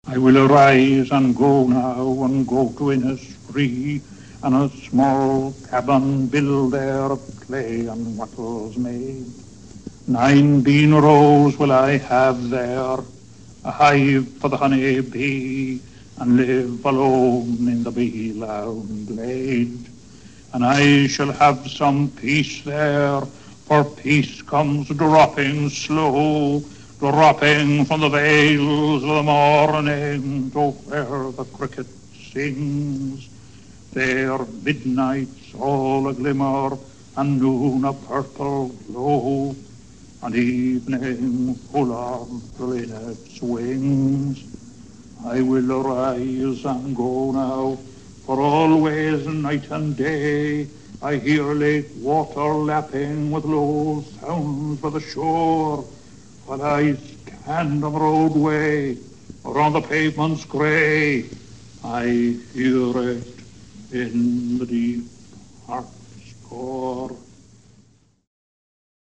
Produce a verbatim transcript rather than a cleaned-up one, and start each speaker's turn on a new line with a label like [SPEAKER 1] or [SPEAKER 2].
[SPEAKER 1] I will arise and go now and go to Innisfree, and a small cabin build there of clay and wattles made. Nine bean rows will I have there, a hive for the honey bee, and live alone in the bee-loud glade. And I shall have some peace there, for peace comes dropping slow, dropping from the vales of the morning to where the cricket sings. There midnight's all a glimmer, and noon a purple glow, and evening full of the linnet's wings. I will arise and go now, for always night and day I hear lake water lapping with low sounds by the shore, while I stand on the roadway or on the pavements grey. I hear it in the deep heart's core.